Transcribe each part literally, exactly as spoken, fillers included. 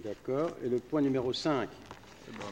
D'accord. Et le point numéro cinq. Eh ben,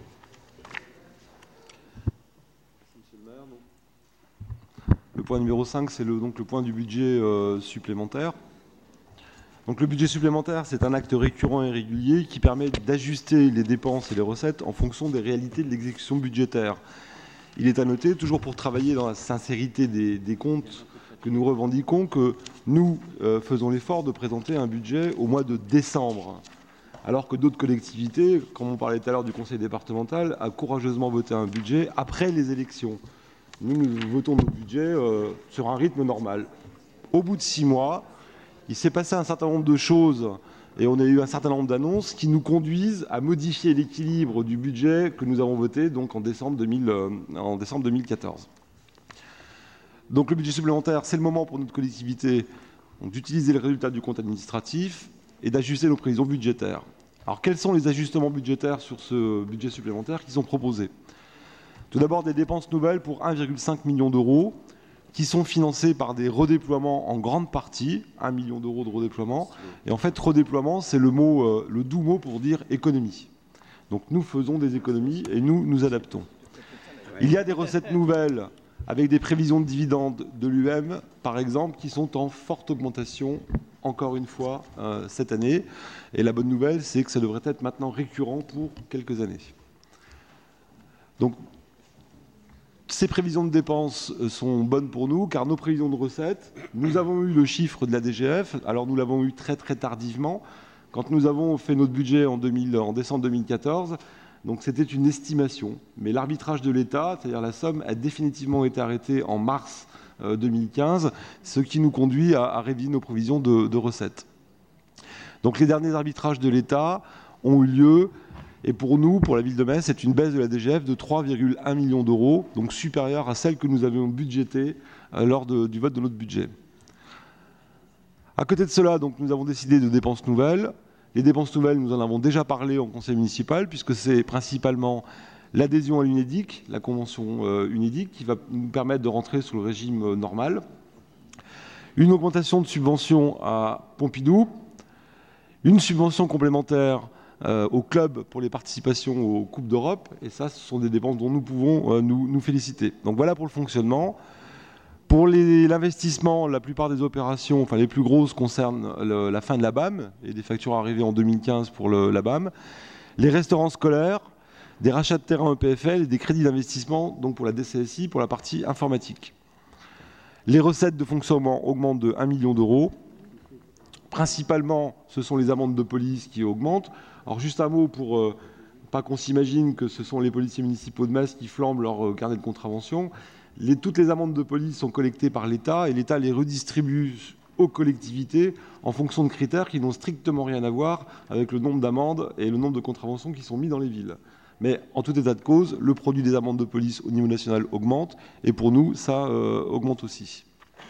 Monsieur le maire, non. Le point numéro cinq, c'est le, donc le point du budget euh, supplémentaire. Donc le budget supplémentaire, c'est un acte récurrent et régulier qui permet d'ajuster les dépenses et les recettes en fonction des réalités de l'exécution budgétaire. Il est à noter, toujours pour travailler dans la sincérité des, des comptes que nous revendiquons, que nous euh, faisons l'effort de présenter un budget au mois de décembre, alors que d'autres collectivités, comme on parlait tout à l'heure du conseil départemental, a courageusement voté un budget après les élections. Nous, nous votons nos budgets euh, sur un rythme normal. Au bout de six mois, il s'est passé un certain nombre de choses et on a eu un certain nombre d'annonces qui nous conduisent à modifier l'équilibre du budget que nous avons voté donc en décembre, deux mille, euh, en décembre deux mille quatorze. Donc le budget supplémentaire, c'est le moment pour notre collectivité d'utiliser les résultats du compte administratif et d'ajuster nos prévisions budgétaires. Alors quels sont les ajustements budgétaires sur ce budget supplémentaire qui sont proposés? Tout d'abord des dépenses nouvelles pour un virgule cinq million d'euros qui sont financés par des redéploiements en grande partie, un million d'euros de redéploiement. Et en fait, redéploiement, c'est le mot, euh, le doux mot pour dire économie. Donc nous faisons des économies et nous nous adaptons. Il y a des recettes nouvelles avec des prévisions de dividendes de l'U M, par exemple, qui sont en forte augmentation, encore une fois, euh, cette année. Et la bonne nouvelle, c'est que ça devrait être maintenant récurrent pour quelques années. Donc, ces prévisions de dépenses sont bonnes pour nous, car nos prévisions de recettes, nous avons eu le chiffre de la D G F, alors nous l'avons eu très très tardivement, quand nous avons fait notre budget en, deux mille, en décembre deux mille quatorze, donc c'était une estimation. Mais l'arbitrage de l'État, c'est-à-dire la somme, a définitivement été arrêté en mars deux mille quinze, ce qui nous conduit à, à réviser nos prévisions de, de recettes. Donc les derniers arbitrages de l'État ont eu lieu. Et pour nous, pour la ville de Metz, c'est une baisse de la D G F de trois virgule un millions d'euros, donc supérieure à celle que nous avions budgétée euh, lors de, du vote de notre budget. À côté de cela, donc, nous avons décidé de dépenses nouvelles. Les dépenses nouvelles, nous en avons déjà parlé en conseil municipal, puisque c'est principalement l'adhésion à l'UNEDIC, la convention euh, UNEDIC, qui va nous permettre de rentrer sous le régime euh, normal. Une augmentation de subvention à Pompidou, une subvention complémentaire Euh, au club pour les participations aux Coupes d'Europe. Et ça, ce sont des dépenses dont nous pouvons euh, nous, nous féliciter. Donc voilà pour le fonctionnement. Pour l'investissement, la plupart des opérations, enfin les plus grosses, concernent le, la fin de la B A M et des factures arrivées en deux mille quinze pour le, la B A M. Les restaurants scolaires, des rachats de terrain E P F L et des crédits d'investissement donc pour la D C S I, pour la partie informatique. Les recettes de fonctionnement augmentent de un million d'euros. Principalement, ce sont les amendes de police qui augmentent. Alors juste un mot pour euh, pas qu'on s'imagine que ce sont les policiers municipaux de Metz qui flambent leur euh, carnet de contravention. Les, toutes les amendes de police sont collectées par l'État et l'État les redistribue aux collectivités en fonction de critères qui n'ont strictement rien à voir avec le nombre d'amendes et le nombre de contraventions qui sont mis dans les villes. Mais en tout état de cause, le produit des amendes de police au niveau national augmente et pour nous, ça euh, augmente aussi.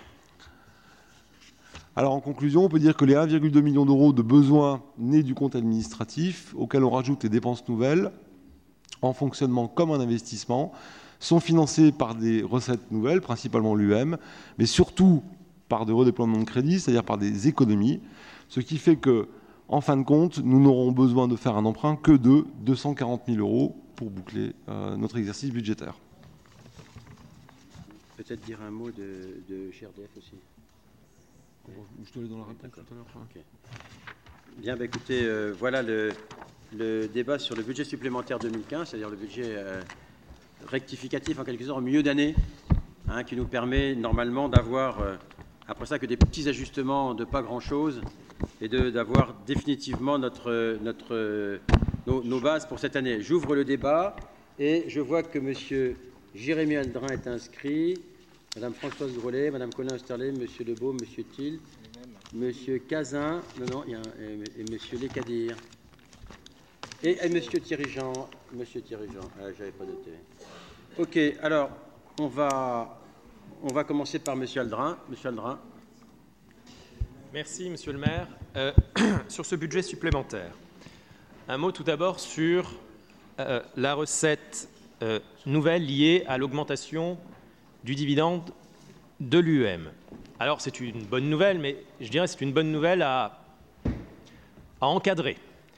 Alors en conclusion, on peut dire que les un virgule deux million d'euros de besoins nés du compte administratif, auxquels on rajoute les dépenses nouvelles, en fonctionnement comme un investissement, sont financés par des recettes nouvelles, principalement l'U M, mais surtout par des redéploiements de crédit, c'est-à-dire par des économies, ce qui fait que, en fin de compte, nous n'aurons besoin de faire un emprunt que de deux cent quarante mille euros pour boucler euh, notre exercice budgétaire. Peut-être dire un mot de, de G R D F aussi. Je te l'ai dans la réponse tout à l'heure. Okay. Bien, bah, écoutez, euh, voilà le, le débat sur le budget supplémentaire deux mille quinze, c'est-à-dire le budget euh, rectificatif en quelque sorte en milieu d'année, hein, qui nous permet normalement d'avoir, euh, après ça, que des petits ajustements de pas grand-chose et d'avoir définitivement notre, notre, euh, nos, nos bases pour cette année. J'ouvre le débat et je vois que M. Jérémy Aldrin est inscrit. Madame Françoise Grolet, Madame Colin Osterlé, Monsieur Lebeau, Monsieur Thiel, Monsieur Cazin, non, non, il y a un, et, et Monsieur Lécadir. Et, et Monsieur Thierry Jean, Monsieur Thierry Jean, ah, j'avais pas noté. Ok, alors, on va, on va commencer par Monsieur Aldrin. Monsieur Aldrin. Merci, Monsieur le maire. Euh, sur ce budget supplémentaire, un mot tout d'abord sur euh, la recette euh, nouvelle liée à l'augmentation du dividende de l'U M. Alors c'est une bonne nouvelle, mais je dirais que c'est une bonne nouvelle à, à encadrer.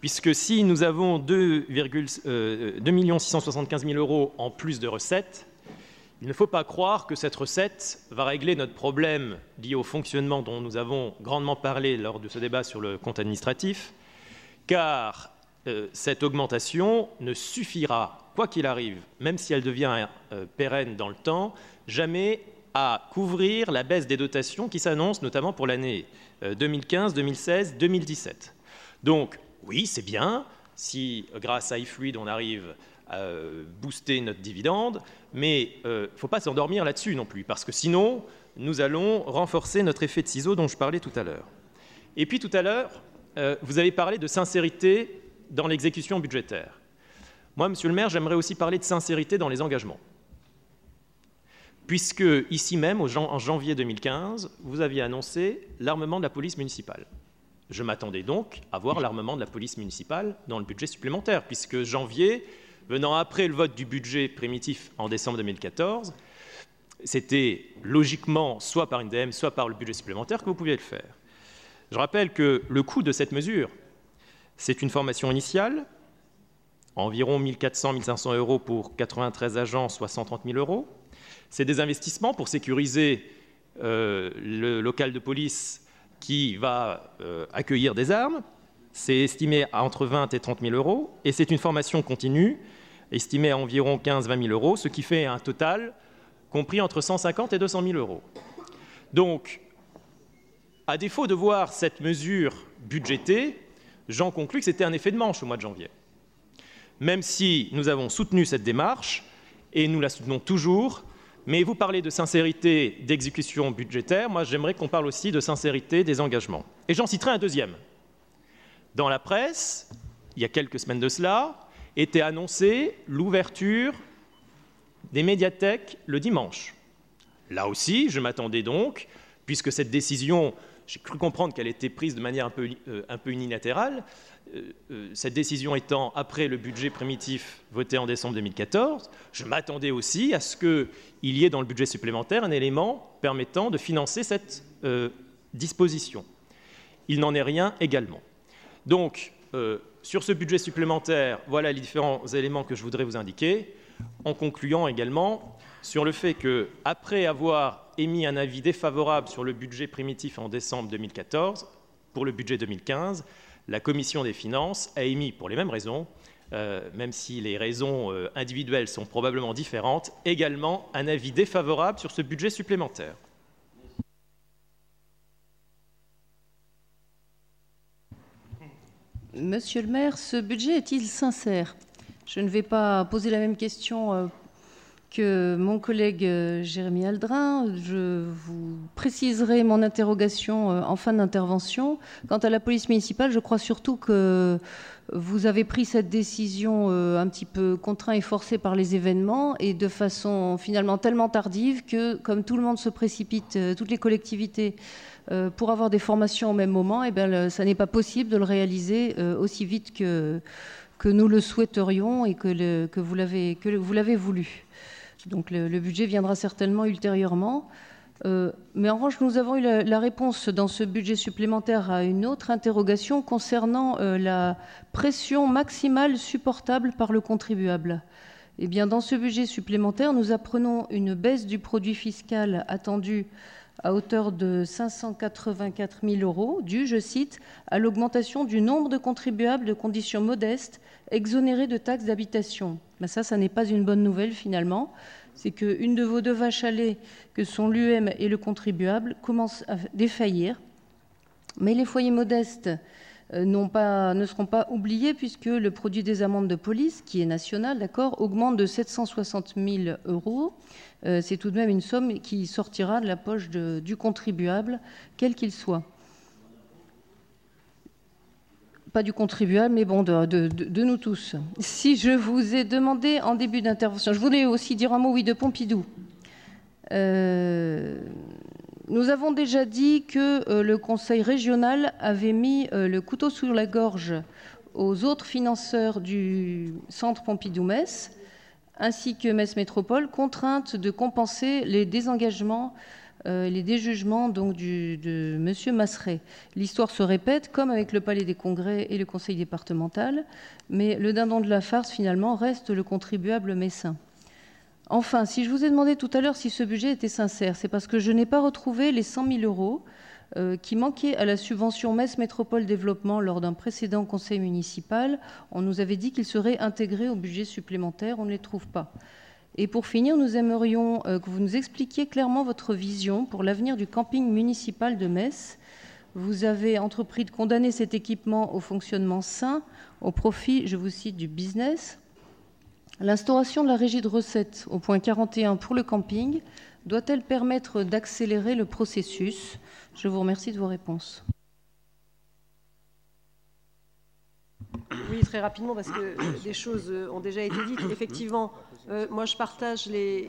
puisque si nous avons deux millions six cent soixante-quinze mille euros en plus de recettes, il ne faut pas croire que cette recette va régler notre problème lié au fonctionnement dont nous avons grandement parlé lors de ce débat sur le compte administratif, car euh, cette augmentation ne suffira, quoi qu'il arrive, même si elle devient euh, pérenne dans le temps, jamais à couvrir la baisse des dotations qui s'annonce notamment pour l'année euh, deux mille quinze, deux mille seize, deux mille dix-sept. Donc, oui, c'est bien si, grâce à iFluid, on arrive à euh, booster notre dividende, mais il euh, ne faut pas s'endormir là-dessus non plus, parce que sinon, nous allons renforcer notre effet de ciseau dont je parlais tout à l'heure. Et puis tout à l'heure, euh, vous avez parlé de sincérité dans l'exécution budgétaire. Moi, Monsieur le maire, j'aimerais aussi parler de sincérité dans les engagements. Puisque, ici même, en janvier deux mille quinze, vous aviez annoncé l'armement de la police municipale. Je m'attendais donc à voir l'armement de la police municipale dans le budget supplémentaire, puisque janvier, venant après le vote du budget primitif en décembre deux mille quatorze, c'était logiquement soit par une D M, soit par le budget supplémentaire que vous pouviez le faire. Je rappelle que le coût de cette mesure, c'est une formation initiale, environ mille quatre cents à mille cinq cents euros pour quatre-vingt-treize agents, soit cent trente mille euros. C'est des investissements pour sécuriser euh, le local de police qui va euh, accueillir des armes. C'est estimé à entre vingt et trente mille euros. Et c'est une formation continue, estimée à environ quinze à vingt mille euros, ce qui fait un total compris entre cent cinquante et deux cent mille euros. Donc, à défaut de voir cette mesure budgétée, j'en conclus que c'était un effet de manche au mois de janvier. Même si nous avons soutenu cette démarche, et nous la soutenons toujours, mais vous parlez de sincérité d'exécution budgétaire, moi j'aimerais qu'on parle aussi de sincérité des engagements. Et j'en citerai un deuxième. Dans la presse, il y a quelques semaines de cela, était annoncée l'ouverture des médiathèques le dimanche. Là aussi, je m'attendais donc, puisque cette décision, j'ai cru comprendre qu'elle était prise de manière un peu, euh, un peu unilatérale, euh, euh, cette décision étant après le budget primitif voté en décembre deux mille quatorze, je m'attendais aussi à ce qu'il y ait dans le budget supplémentaire un élément permettant de financer cette euh, disposition. Il n'en est rien également. Donc, euh, sur ce budget supplémentaire, voilà les différents éléments que je voudrais vous indiquer, en concluant également sur le fait qu'après avoir émis un avis défavorable sur le budget primitif en décembre deux mille quatorze, pour le budget deux mille quinze, la Commission des finances a émis, pour les mêmes raisons, euh, même si les raisons euh, individuelles sont probablement différentes, également un avis défavorable sur ce budget supplémentaire. Monsieur le maire, ce budget est-il sincère? Je ne vais pas poser la même question que mon collègue Jérémy Aldrin. Je vous préciserai mon interrogation en fin d'intervention. Quant à la police municipale, je crois surtout que vous avez pris cette décision un petit peu contraint et forcée par les événements et de façon finalement tellement tardive que, comme tout le monde se précipite, toutes les collectivités, pour avoir des formations au même moment, eh bien, ça n'est pas possible de le réaliser aussi vite que, que nous le souhaiterions et que, le, que vous l'avez que vous l'avez voulu. Donc le, le budget viendra certainement ultérieurement. Euh, mais en revanche, nous avons eu la, la réponse dans ce budget supplémentaire à une autre interrogation concernant euh, la pression maximale supportable par le contribuable. Eh bien, dans ce budget supplémentaire, nous apprenons une baisse du produit fiscal attendu à hauteur de cinq cent quatre-vingt-quatre mille euros, dû, je cite, à l'augmentation du nombre de contribuables de conditions modestes exonérés de taxes d'habitation. Ben ça, ça n'est pas une bonne nouvelle finalement. C'est qu'une de vos deux vaches à lait, que sont l'U M et le contribuable, commence à défaillir. Mais les foyers modestes n'ont pas, ne seront pas oubliés puisque le produit des amendes de police, qui est national, d'accord, augmente de sept cent soixante mille euros. Euh, c'est tout de même une somme qui sortira de la poche de, du contribuable, quel qu'il soit. Pas du contribuable, mais bon, de, de, de, de nous tous. Si je vous ai demandé en début d'intervention, je voulais aussi dire un mot, oui, de Pompidou. Euh, nous avons déjà dit que euh, le Conseil régional avait mis euh, le couteau sous la gorge aux autres financeurs du centre Pompidou-Metz, ainsi que Metz Métropole, contraintes de compenser les désengagements euh, les déjugements donc, du, de M. Masseret. L'histoire se répète, comme avec le Palais des Congrès et le Conseil départemental, mais le dindon de la farce, finalement, reste le contribuable messin. Enfin, si je vous ai demandé tout à l'heure si ce budget était sincère, c'est parce que je n'ai pas retrouvé les cent mille euros euh, qui manquaient à la subvention Metz Métropole Développement lors d'un précédent conseil municipal. On nous avait dit qu'ils seraient intégrés au budget supplémentaire, on ne les trouve pas. Et pour finir, nous aimerions euh, que vous nous expliquiez clairement votre vision pour l'avenir du camping municipal de Metz. Vous avez entrepris de condamner cet équipement au fonctionnement sain, au profit, je vous cite, du business. L'instauration de la régie de recettes au point quarante et un pour le camping doit-elle permettre d'accélérer le processus? Je vous remercie de vos réponses. Oui, très rapidement, parce que des choses ont déjà été dites. Effectivement, euh, moi, je partage les...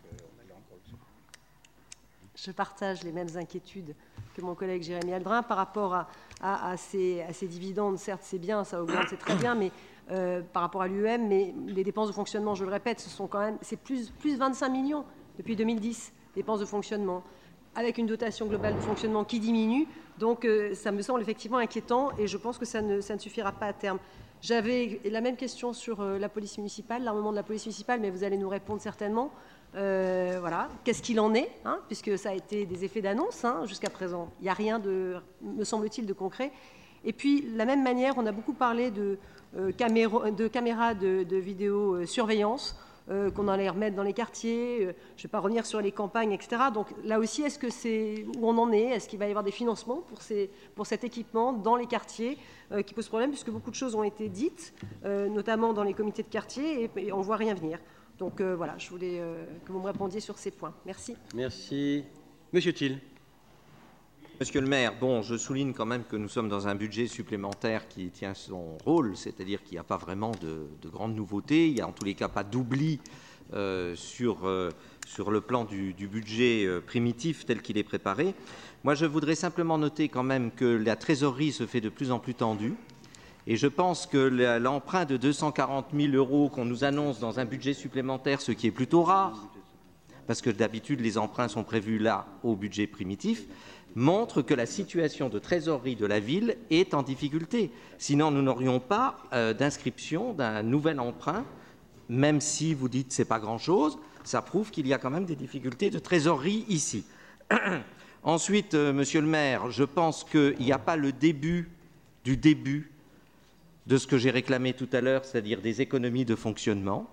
je partage les mêmes inquiétudes que mon collègue Jérémy Aldrin par rapport à, à, à, ces, à ces dividendes. Certes, c'est bien, ça augmente, c'est très bien, mais Euh, par rapport à l'U E M, mais les dépenses de fonctionnement, je le répète, ce sont quand même, c'est plus, plus vingt-cinq millions depuis deux mille dix, dépenses de fonctionnement, avec une dotation globale de fonctionnement qui diminue. Donc euh, ça me semble effectivement inquiétant et je pense que ça ne, ça ne suffira pas à terme. J'avais la même question sur euh, la police municipale, l'armement de la police municipale, mais vous allez nous répondre certainement. Euh, voilà, qu'est-ce qu'il en est, hein, puisque ça a été des effets d'annonce hein, jusqu'à présent. Il n'y a rien, de, me semble-t-il, de concret. Et puis, de la même manière, on a beaucoup parlé de Euh, caméra, de caméras de, de vidéosurveillance euh, qu'on allait remettre dans les quartiers. Euh, je ne vais pas revenir sur les campagnes, et cetera. Donc là aussi, est-ce que c'est où on en est? Est-ce qu'il va y avoir des financements pour, ces, pour cet équipement dans les quartiers euh, qui pose problème, puisque beaucoup de choses ont été dites, euh, notamment dans les comités de quartier, et, et on ne voit rien venir. Donc euh, voilà, je voulais euh, que vous me répondiez sur ces points. Merci. Merci. Monsieur Thiel. Monsieur le maire, bon, je souligne quand même que nous sommes dans un budget supplémentaire qui tient son rôle, c'est-à-dire qu'il n'y a pas vraiment de, de grandes nouveautés, il n'y a en tous les cas pas d'oubli euh, sur, euh, sur le plan du, du budget euh, primitif tel qu'il est préparé. Moi, je voudrais simplement noter quand même que la trésorerie se fait de plus en plus tendue, et je pense que l'emprunt de deux cent quarante mille euros qu'on nous annonce dans un budget supplémentaire, ce qui est plutôt rare, parce que d'habitude les emprunts sont prévus là au budget primitif, montre que la situation de trésorerie de la ville est en difficulté. Sinon, nous n'aurions pas euh, d'inscription d'un nouvel emprunt, même si vous dites que ce n'est pas grand-chose, ça prouve qu'il y a quand même des difficultés de trésorerie ici. Ensuite, euh, monsieur le maire, je pense qu'il n'y a pas le début du début de ce que j'ai réclamé tout à l'heure, c'est-à-dire des économies de fonctionnement.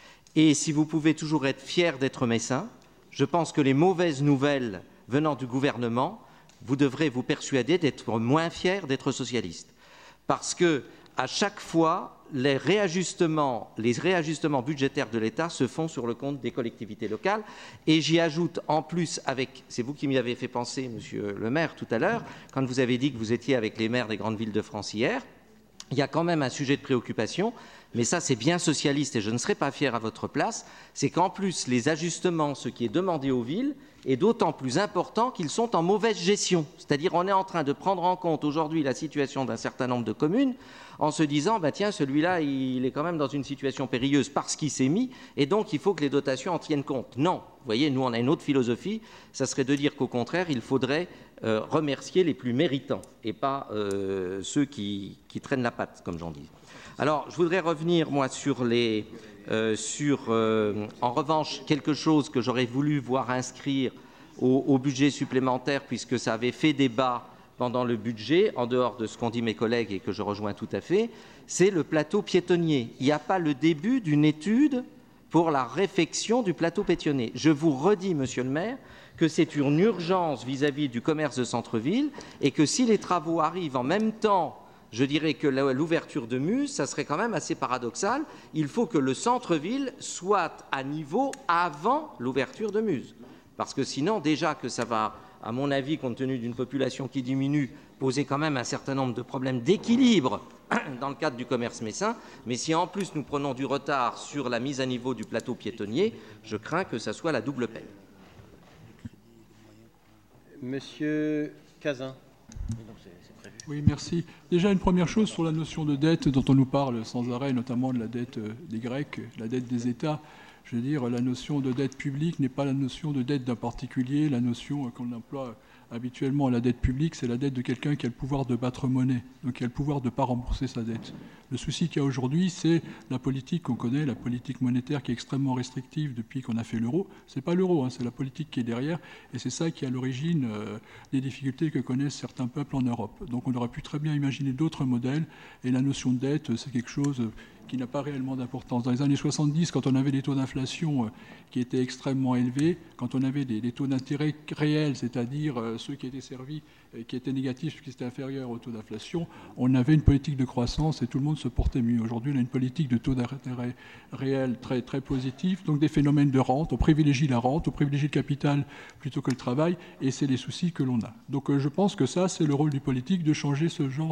Et si vous pouvez toujours être fier d'être messin, je pense que les mauvaises nouvelles venant du gouvernement, vous devrez vous persuader d'être moins fier d'être socialiste. Parce que, à chaque fois, les réajustements, les réajustements budgétaires de l'État se font sur le compte des collectivités locales. Et j'y ajoute en plus, avec, c'est vous qui m'y avez fait penser, monsieur le maire, tout à l'heure, quand vous avez dit que vous étiez avec les maires des grandes villes de France hier, il y a quand même un sujet de préoccupation, mais ça c'est bien socialiste et je ne serais pas fier à votre place, c'est qu'en plus les ajustements, ce qui est demandé aux villes, est d'autant plus important qu'ils sont en mauvaise gestion. C'est-à-dire on est en train de prendre en compte aujourd'hui la situation d'un certain nombre de communes en se disant, bah, tiens, celui-là, il est quand même dans une situation périlleuse parce qu'il s'est mis, et donc il faut que les dotations en tiennent compte. Non, vous voyez, nous on a une autre philosophie, ça serait de dire qu'au contraire, il faudrait euh, remercier les plus méritants et pas euh, ceux qui, qui traînent la patte, comme j'en dis. Alors, je voudrais revenir, moi, sur les... Euh, sur, euh, en revanche, quelque chose que j'aurais voulu voir inscrire au, au budget supplémentaire, puisque ça avait fait débat pendant le budget, en dehors de ce qu'ont dit mes collègues et que je rejoins tout à fait, c'est le plateau piétonnier. Il n'y a pas le début d'une étude pour la réfection du plateau piétonnier. Je vous redis, monsieur le maire, que c'est une urgence vis-à-vis du commerce de centre-ville et que si les travaux arrivent en même temps, je dirais que l'ouverture de Muse, ça serait quand même assez paradoxal. Il faut que le centre-ville soit à niveau avant l'ouverture de Muse. Parce que sinon, déjà que ça va, à mon avis, compte tenu d'une population qui diminue, poser quand même un certain nombre de problèmes d'équilibre dans le cadre du commerce messin. Mais si en plus nous prenons du retard sur la mise à niveau du plateau piétonnier, je crains que ça soit la double peine. Monsieur Cazin. Oui, merci. Déjà, une première chose sur la notion de dette dont on nous parle sans arrêt, notamment de la dette des Grecs, la dette des États. Je veux dire, la notion de dette publique n'est pas la notion de dette d'un particulier. La notion qu'on emploie habituellement à la dette publique, c'est la dette de quelqu'un qui a le pouvoir de battre monnaie, donc qui a le pouvoir de ne pas rembourser sa dette. Le souci qu'il y a aujourd'hui, c'est la politique qu'on connaît, la politique monétaire qui est extrêmement restrictive depuis qu'on a fait l'euro. Ce n'est pas l'euro, hein, c'est la politique qui est derrière, et c'est ça qui est à l'origine euh, des difficultés que connaissent certains peuples en Europe. Donc on aurait pu très bien imaginer d'autres modèles, et la notion de dette, c'est quelque chose qui n'a pas réellement d'importance. Dans les années soixante-dix, quand on avait des taux d'inflation qui étaient extrêmement élevés, quand on avait des, des taux d'intérêt réels, c'est-à-dire ceux qui étaient servis, qui étaient négatifs, ceux qui étaient inférieurs au taux d'inflation, on avait une politique de croissance et tout le monde se portait mieux. Aujourd'hui, on a une politique de taux d'intérêt réel très, très positif, donc des phénomènes de rente. On privilégie la rente, on privilégie le capital plutôt que le travail, et c'est les soucis que l'on a. Donc je pense que ça, c'est le rôle du politique, de changer ce genre,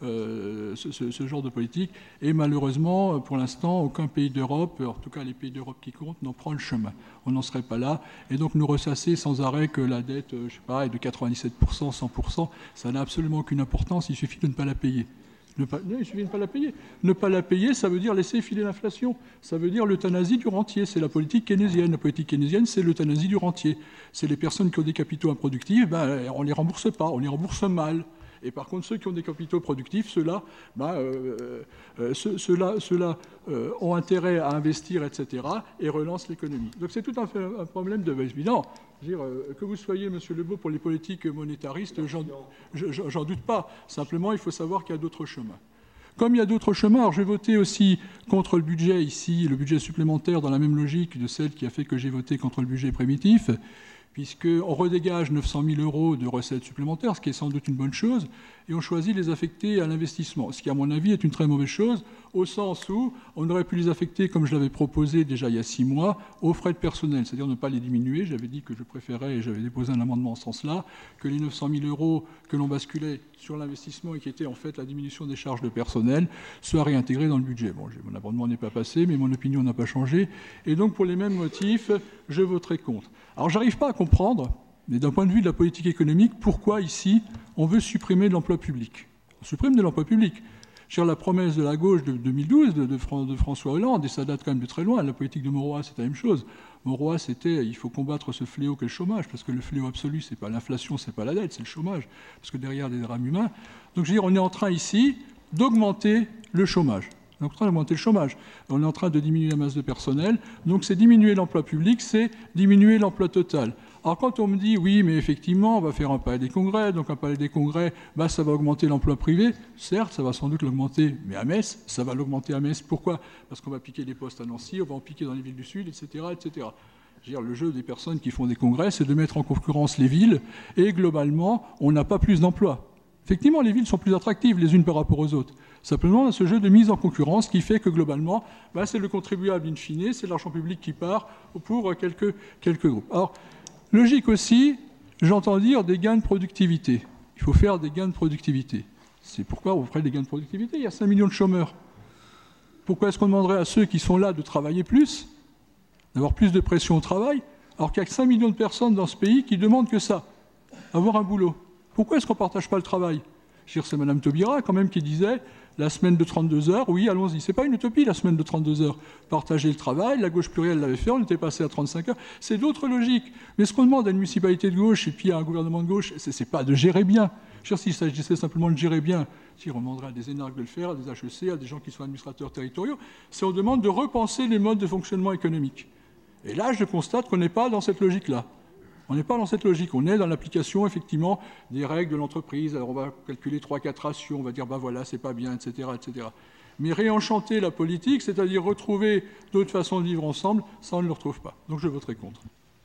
euh, ce, ce, ce genre de politique. Et malheureusement, pour l'instant, aucun pays d'Europe, en tout cas les pays d'Europe qui comptent, n'en prend le chemin. On n'en serait pas là. Et donc nous ressasser sans arrêt que la dette, je sais pas, est de quatre-vingt-dix-sept pour cent, cent pour cent, ça n'a absolument aucune importance, il suffit de ne pas la payer. Ne pas, non, il suffit de ne pas la payer. Ne pas la payer, ça veut dire laisser filer l'inflation. Ça veut dire l'euthanasie du rentier. C'est la politique keynésienne. La politique keynésienne, c'est l'euthanasie du rentier. C'est les personnes qui ont des capitaux improductifs, ben, on ne les rembourse pas, on les rembourse mal. Et par contre, ceux qui ont des capitaux productifs, ceux-là, ben, euh, euh, ceux, ceux-là, ceux-là euh, ont intérêt à investir, et cetera, et relancent l'économie. Donc c'est tout un, un problème de évident. Dire, euh, que vous soyez, Monsieur Lebeau, pour les politiques monétaristes, j'en, j'en doute pas. Simplement, il faut savoir qu'il y a d'autres chemins. Comme il y a d'autres chemins, alors je vais voter aussi contre le budget ici, le budget supplémentaire dans la même logique de celle qui a fait que j'ai voté contre le budget primitif, puisqu'on redégage neuf cent mille euros de recettes supplémentaires, ce qui est sans doute une bonne chose, et on choisit de les affecter à l'investissement, ce qui, à mon avis, est une très mauvaise chose, au sens où on aurait pu les affecter, comme je l'avais proposé déjà il y a six mois, aux frais de personnel, c'est-à-dire ne pas les diminuer. J'avais dit que je préférais, et j'avais déposé un amendement en ce sens-là, que les neuf cent mille euros que l'on basculait sur l'investissement et qui était en fait la diminution des charges de personnel soient réintégrés dans le budget. Bon, mon amendement n'est pas passé, mais mon opinion n'a pas changé, et donc pour les mêmes motifs, je voterai contre. Alors, j'arrive pas à comprendre, mais d'un point de vue de la politique économique, pourquoi ici on veut supprimer de l'emploi public. On supprime de l'emploi public. Sur la promesse de la gauche de deux mille douze, de, de, de François Hollande, et ça date quand même de très loin, la politique de Mauroy, c'est la même chose. Mauroy, c'était il faut combattre ce fléau qu'est le chômage, parce que le fléau absolu, c'est pas l'inflation, c'est pas la dette, c'est le chômage, parce que derrière des drames humains. Donc, je veux dire, on est en train ici d'augmenter le chômage. On est en train d'augmenter le chômage. On est en train de diminuer la masse de personnel. Donc, c'est diminuer l'emploi public, c'est diminuer l'emploi total. Alors, quand on me dit, oui, mais effectivement, on va faire un palais des congrès, donc un palais des congrès, bah, ça va augmenter l'emploi privé. Certes, ça va sans doute l'augmenter, mais à Metz, ça va l'augmenter à Metz. Pourquoi ? Parce qu'on va piquer des postes à Nancy, on va en piquer dans les villes du Sud, et cetera, et cetera. Je veux dire, le jeu des personnes qui font des congrès, c'est de mettre en concurrence les villes, et globalement, on n'a pas plus d'emplois. Effectivement, les villes sont plus attractives les unes par rapport aux autres. Simplement, ce jeu de mise en concurrence qui fait que, globalement, bah, c'est le contribuable in fine, c'est l'argent public qui part pour quelques, quelques groupes. Alors, logique aussi, j'entends dire des gains de productivité. Il faut faire des gains de productivité. C'est pourquoi on ferait des gains de productivité. Il y a cinq millions de chômeurs. Pourquoi est-ce qu'on demanderait à ceux qui sont là de travailler plus, d'avoir plus de pression au travail, alors qu'il y a cinq millions de personnes dans ce pays qui demandent que ça, avoir un boulot ? Pourquoi est-ce qu'on ne partage pas le travail ? Je veux dire, c'est Mme Taubira quand même qui disait la semaine de trente-deux heures, oui, allons-y. Ce n'est pas une utopie, la semaine de trente-deux heures. Partager le travail, la gauche plurielle l'avait fait, on était passé à trente-cinq heures. C'est d'autres logiques. Mais ce qu'on demande à une municipalité de gauche et puis à un gouvernement de gauche, ce n'est pas de gérer bien. Je veux dire, s'il s'agissait simplement de gérer bien, si on demanderait à des énarques de le faire, à des H E C, à des gens qui sont administrateurs territoriaux, c'est on demande de repenser les modes de fonctionnement économique. Et là, je constate qu'on n'est pas dans cette logique-là. On n'est pas dans cette logique. On est dans l'application, effectivement, des règles de l'entreprise. Alors, on va calculer trois quatre ratios. On va dire, ben voilà, c'est pas bien, et cetera, et cetera. Mais réenchanter la politique, c'est-à-dire retrouver d'autres façons de vivre ensemble, ça, on ne le retrouve pas. Donc, je voterai contre.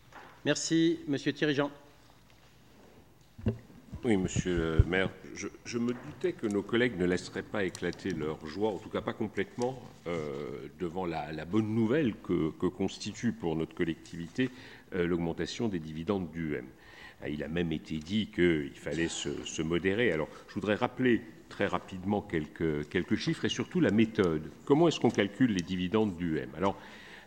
Merci. Monsieur Thierry Jean. Oui, monsieur le maire, je, je me doutais que nos collègues ne laisseraient pas éclater leur joie, en tout cas pas complètement, euh, devant la, la bonne nouvelle que, que constitue pour notre collectivité euh, l'augmentation des dividendes du U M. Il a même été dit qu'il fallait se, se modérer. Alors, je voudrais rappeler très rapidement quelques, quelques chiffres et surtout la méthode. Comment est-ce qu'on calcule les dividendes du U M ? Alors,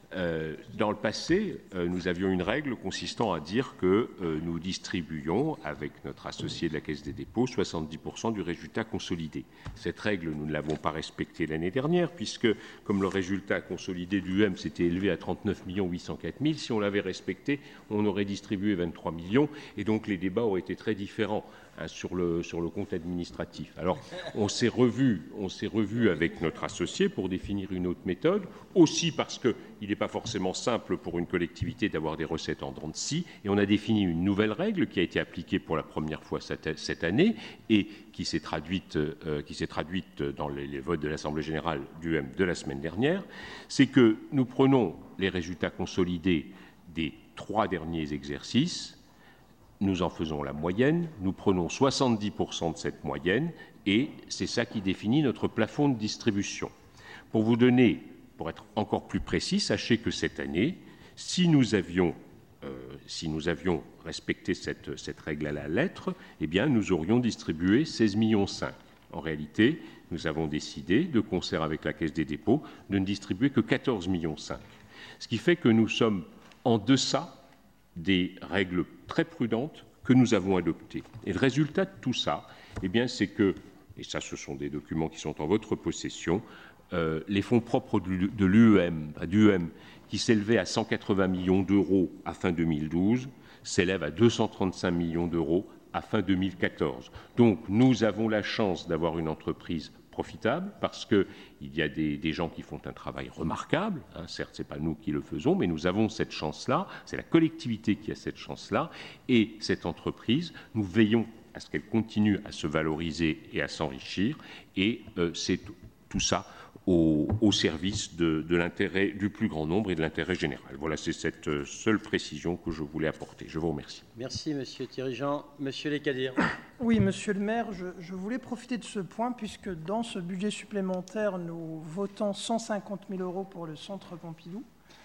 Euh, dans le passé, euh, nous avions une règle consistant à dire que euh, nous distribuions, avec notre associé de la Caisse des dépôts, soixante-dix pour cent du résultat consolidé. Cette règle, nous ne l'avons pas respectée l'année dernière, puisque, comme le résultat consolidé du U M s'était élevé à trente-neuf millions huit cent quatre mille, si on l'avait respecté, on aurait distribué vingt-trois millions, et donc les débats auraient été très différents hein, sur, le, sur le compte administratif. Alors, on s'est revu, on s'est revu avec notre associé pour définir une autre méthode, aussi parce que il n'est pas forcément simple pour une collectivité d'avoir des recettes en dents de scie, et on a défini une nouvelle règle qui a été appliquée pour la première fois cette, cette année et qui s'est traduite, euh, qui s'est traduite dans les, les votes de l'Assemblée générale du U M de la semaine dernière, c'est que nous prenons les résultats consolidés des trois derniers exercices, nous en faisons la moyenne, nous prenons soixante-dix pour cent de cette moyenne, et c'est ça qui définit notre plafond de distribution. Pour vous donner Pour être encore plus précis, sachez que cette année, si nous avions, euh, si nous avions respecté cette, cette règle à la lettre, eh bien, nous aurions distribué seize virgule cinq millions. En réalité, nous avons décidé, de concert avec la Caisse des dépôts, de ne distribuer que quatorze virgule cinq millions. Ce qui fait que nous sommes en deçà des règles très prudentes que nous avons adoptées. Et le résultat de tout ça, eh bien, c'est que, et ça, ce sont des documents qui sont en votre possession, Euh, les fonds propres du, de l'U E M, du U E M, qui s'élevaient à cent quatre-vingts millions d'euros à fin deux mille douze, s'élèvent à deux cent trente-cinq millions d'euros à fin deux mille quatorze. Donc, nous avons la chance d'avoir une entreprise profitable parce qu'il y a des, des gens qui font un travail remarquable. Hein, certes, ce n'est pas nous qui le faisons, mais nous avons cette chance-là. C'est la collectivité qui a cette chance-là. Et cette entreprise, nous veillons à ce qu'elle continue à se valoriser et à s'enrichir. Et euh, c'est tout ça Au, au service de, de l'intérêt du plus grand nombre et de l'intérêt général. Voilà, c'est cette seule précision que je voulais apporter. Je vous remercie. Merci, Monsieur Thierry-Jean. Monsieur Lescadirs. Oui, Monsieur le maire, je, je voulais profiter de ce point puisque dans ce budget supplémentaire, nous votons cent cinquante mille euros pour le Centre Pompidou,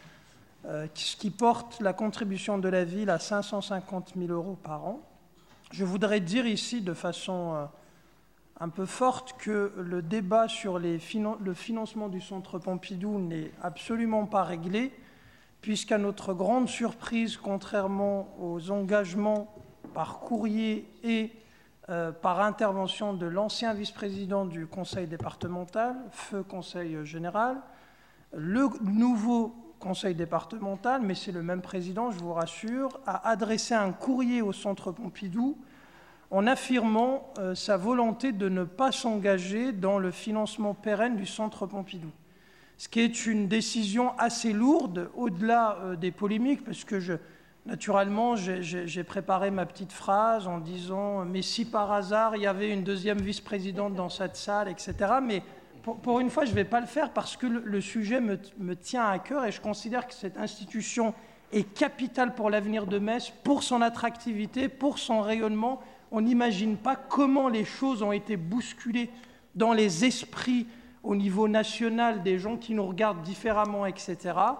euh, ce qui porte la contribution de la ville à cinq cent cinquante mille euros par an. Je voudrais dire ici de façon Euh, un peu forte que le débat sur les finan- le financement du Centre Pompidou n'est absolument pas réglé, puisqu'à notre grande surprise, contrairement aux engagements par courrier et euh, par intervention de l'ancien vice-président du conseil départemental, feu conseil général, le nouveau conseil départemental, mais c'est le même président, je vous rassure, a adressé un courrier au Centre Pompidou en affirmant euh, sa volonté de ne pas s'engager dans le financement pérenne du Centre Pompidou. Ce qui est une décision assez lourde, au-delà euh, des polémiques, parce que, je, naturellement, j'ai préparé ma petite phrase en disant « mais si par hasard, il y avait une deuxième vice-présidente dans cette salle, et cetera » Mais pour, pour une fois, je ne vais pas le faire parce que le, le sujet me, me tient à cœur et je considère que cette institution est capitale pour l'avenir de Metz, pour son attractivité, pour son rayonnement. On n'imagine pas comment les choses ont été bousculées dans les esprits au niveau national des gens qui nous regardent différemment, et cetera.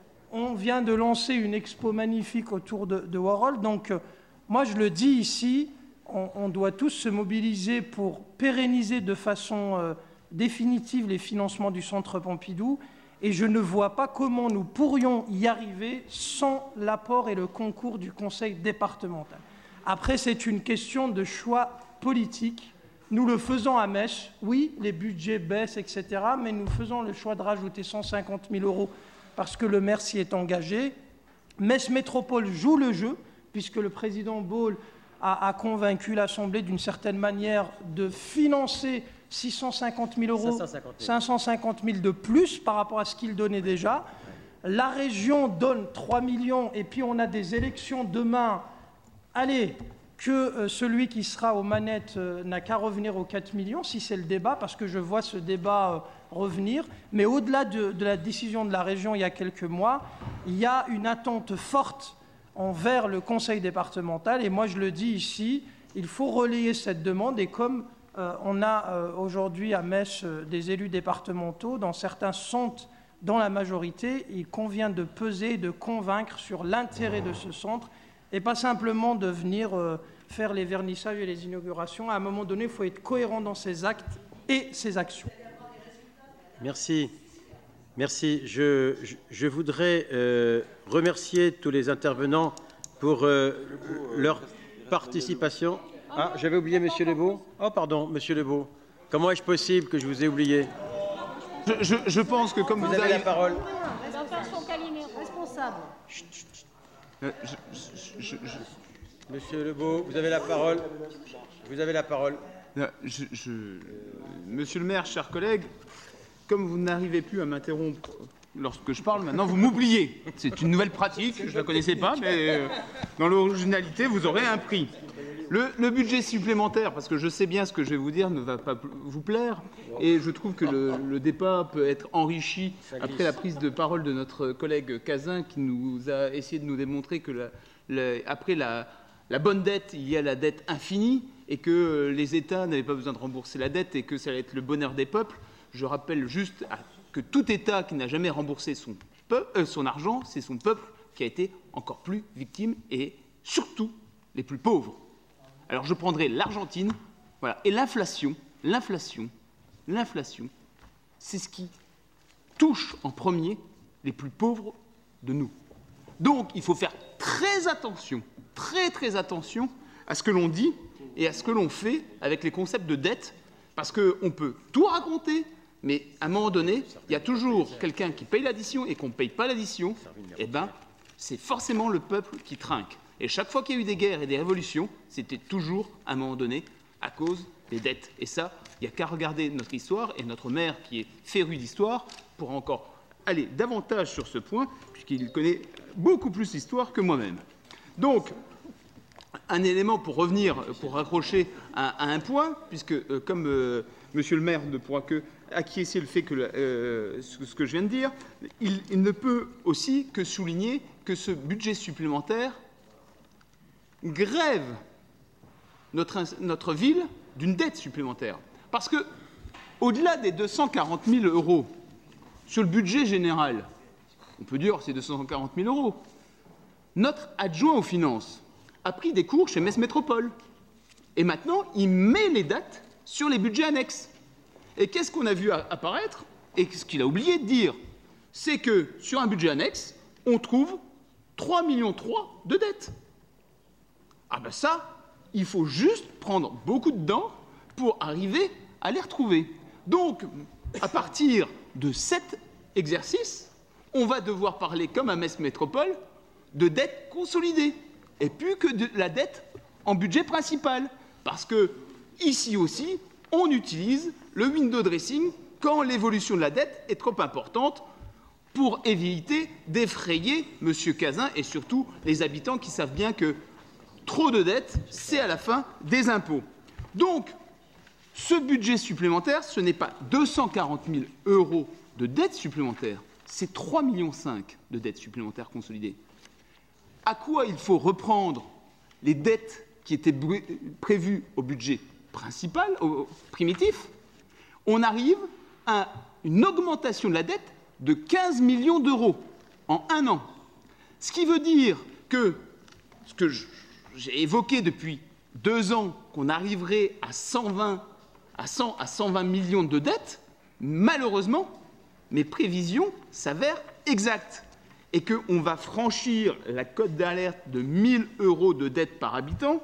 On vient de lancer une expo magnifique autour de, de Warhol. Donc, euh, moi, je le dis ici, on, on doit tous se mobiliser pour pérenniser de façon euh, définitive les financements du Centre Pompidou. Et je ne vois pas comment nous pourrions y arriver sans l'apport et le concours du Conseil départemental. Après, c'est une question de choix politique. Nous le faisons à Metz. Oui, les budgets baissent, et cetera, mais nous faisons le choix de rajouter cent cinquante mille euros parce que le maire s'y est engagé. Metz Métropole joue le jeu, puisque le président Baul a, a convaincu l'Assemblée d'une certaine manière de financer six cent cinquante mille euros, cinq cent cinquante mille de plus par rapport à ce qu'il donnait déjà. La région donne trois millions et puis on a des élections demain. Allez, que euh, celui qui sera aux manettes euh, n'a qu'à revenir aux quatre millions, si c'est le débat, parce que je vois ce débat euh, revenir. Mais au-delà de, de la décision de la région il y a quelques mois, il y a une attente forte envers le conseil départemental. Et moi, je le dis ici, il faut relayer cette demande. Et comme euh, on a euh, aujourd'hui à Metz euh, des élus départementaux, dont certains sont dans la majorité, il convient de peser et de convaincre sur l'intérêt de ce centre, et pas simplement de venir euh, faire les vernissages et les inaugurations. À un moment donné, il faut être cohérent dans ses actes et ses actions. Merci. Merci. Je, je, je voudrais euh, remercier tous les intervenants pour euh, leur participation. Ah, j'avais oublié Monsieur Lebeau. Oh, pardon, Monsieur Lebeau. Comment est-ce possible que je vous ai oublié? je, je, je pense que comme vous, vous avez avez... la parole. Responsable. Euh, je, je, je... Monsieur Lebeau, vous avez la parole. Vous avez la parole. Je, je... Monsieur le maire, chers collègues, comme vous n'arrivez plus à m'interrompre lorsque je parle, maintenant vous m'oubliez. C'est une nouvelle pratique, je ne la connaissais pas, mais euh, dans l'originalité, vous aurez un prix. Le, le budget supplémentaire, parce que je sais bien ce que je vais vous dire, ne va pas vous plaire, et je trouve que le, le débat peut être enrichi après la prise de parole de notre collègue Cazin, qui nous a essayé de nous démontrer que la, la, après la, la bonne dette, il y a la dette infinie, et que les États n'avaient pas besoin de rembourser la dette, et que ça allait être le bonheur des peuples. Je rappelle juste que tout État qui n'a jamais remboursé son, peuple, euh, son argent, c'est son peuple qui a été encore plus victime, et surtout les plus pauvres. Alors je prendrai l'Argentine, voilà, et l'inflation, l'inflation, l'inflation, c'est ce qui touche en premier les plus pauvres de nous. Donc il faut faire très attention, très très attention à ce que l'on dit et à ce que l'on fait avec les concepts de dette, parce qu'on peut tout raconter, mais à un moment donné, il y a toujours quelqu'un qui paye l'addition, et qu'on ne paye pas l'addition, eh bien, c'est forcément le peuple qui trinque. Et chaque fois qu'il y a eu des guerres et des révolutions, c'était toujours, à un moment donné, à cause des dettes. Et ça, il n'y a qu'à regarder notre histoire, et notre maire, qui est féru d'histoire, pourra encore aller davantage sur ce point, puisqu'il connaît beaucoup plus l'histoire que moi-même. Donc, un élément pour revenir, pour raccrocher à, à un point, puisque, euh, comme euh, monsieur le maire ne pourra que acquiescer le fait que euh, ce que je viens de dire, il, il ne peut aussi que souligner que ce budget supplémentaire grève notre, notre ville d'une dette supplémentaire. Parce que, au-delà des deux cent quarante mille euros sur le budget général, on peut dire que c'est deux cent quarante mille euros, notre adjoint aux finances a pris des cours chez Metz Métropole. Et maintenant, il met les dates sur les budgets annexes. Et qu'est-ce qu'on a vu apparaître? Et ce qu'il a oublié de dire, c'est que sur un budget annexe, on trouve trois virgule trois millions de dettes. Ah ben ça, il faut juste prendre beaucoup de dents pour arriver à les retrouver. Donc, à partir de cet exercice, on va devoir parler, comme à Metz Métropole, de dette consolidée, et plus que de la dette en budget principal. Parce que, ici aussi, on utilise le window dressing quand l'évolution de la dette est trop importante pour éviter d'effrayer M. Cazin et surtout les habitants qui savent bien que trop de dettes, c'est à la fin des impôts. Donc, ce budget supplémentaire, ce n'est pas deux cent quarante mille euros de dettes supplémentaires, c'est trois virgule cinq millions de dettes supplémentaires consolidées. À quoi il faut reprendre les dettes qui étaient prévues au budget principal, au primitif? On arrive à une augmentation de la dette de quinze millions d'euros en un an. Ce qui veut dire que ce que j'ai évoqué depuis deux ans, qu'on arriverait à cent vingt, à cent à cent vingt millions de dettes, malheureusement, mes prévisions s'avèrent exactes et qu'on va franchir la cote d'alerte de mille euros de dette par habitant,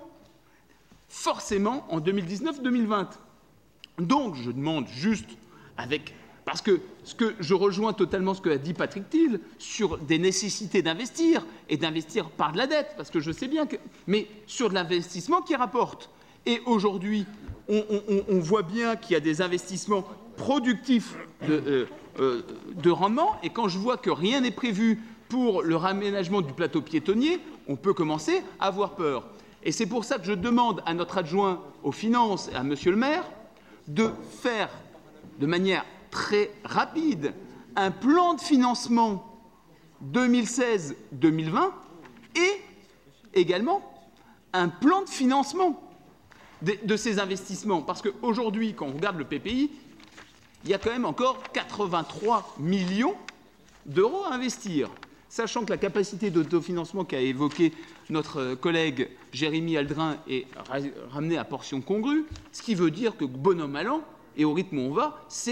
forcément en deux mille dix-neuf deux mille vingt. Donc, je demande juste, avec, parce que, ce que je rejoins totalement ce que a dit Patrick Thiel sur des nécessités d'investir, et d'investir par de la dette, parce que je sais bien que... mais sur de l'investissement qui rapporte. Et aujourd'hui, on, on, on voit bien qu'il y a des investissements productifs de, euh, euh, de rendement, et quand je vois que rien n'est prévu pour le raménagement du plateau piétonnier, on peut commencer à avoir peur. Et c'est pour ça que je demande à notre adjoint aux finances et à monsieur le maire de faire de manière très rapide un plan de financement deux mille seize deux mille vingt et également un plan de financement de, de ces investissements. Parce qu'aujourd'hui, quand on regarde le P P I, il y a quand même encore quatre-vingt-trois millions d'euros à investir. Sachant que la capacité d'autofinancement qu'a évoqué notre collègue Jérémy Aldrin est ramenée à portion congrue, ce qui veut dire que, bon an, mal an, et au rythme où on va, c'est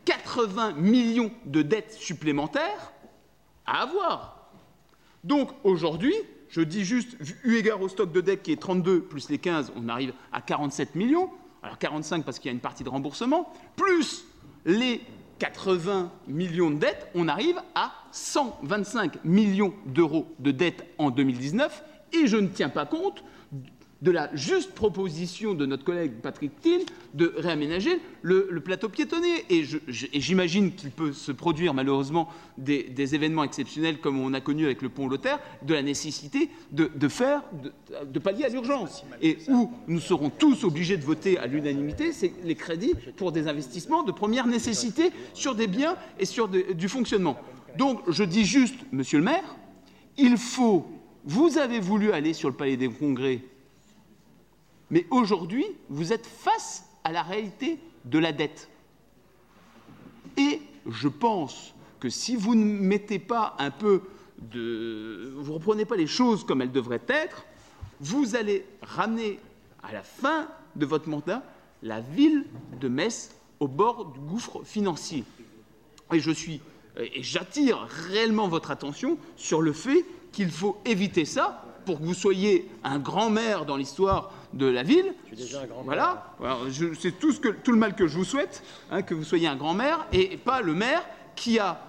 quatre-vingts millions de dettes supplémentaires à avoir. Donc aujourd'hui, je dis juste, eu égard au stock de dette qui est trente-deux plus les quinze, on arrive à quarante-sept millions. Alors quarante-cinq parce qu'il y a une partie de remboursement, plus les quatre-vingts millions de dettes, on arrive à cent vingt-cinq millions d'euros de dettes en deux mille dix-neuf. Et je ne tiens pas compte de la juste proposition de notre collègue Patrick Thiel de réaménager le, le plateau piétonnier. Et, je, je, et j'imagine qu'il peut se produire malheureusement des, des événements exceptionnels comme on a connu avec le pont Lothaire, de la nécessité de, de faire, de, de pallier à l'urgence. Et où nous serons tous obligés de voter à l'unanimité, c'est les crédits pour des investissements de première nécessité sur des biens et sur de, du fonctionnement. Donc je dis juste, monsieur le maire, il faut, vous avez voulu aller sur le palais des congrès, mais aujourd'hui, vous êtes face à la réalité de la dette. Et je pense que si vous ne mettez pas un peu de... vous ne reprenez pas les choses comme elles devraient être, vous allez ramener à la fin de votre mandat la ville de Metz au bord du gouffre financier. Et je suis... et j'attire réellement votre attention sur le fait qu'il faut éviter ça pour que vous soyez un grand maire dans l'histoire de la ville. Je suis déjà un grand voilà. Alors, je, c'est tout, ce que, tout le mal que je vous souhaite, hein, que vous soyez un grand maire, et pas le maire qui a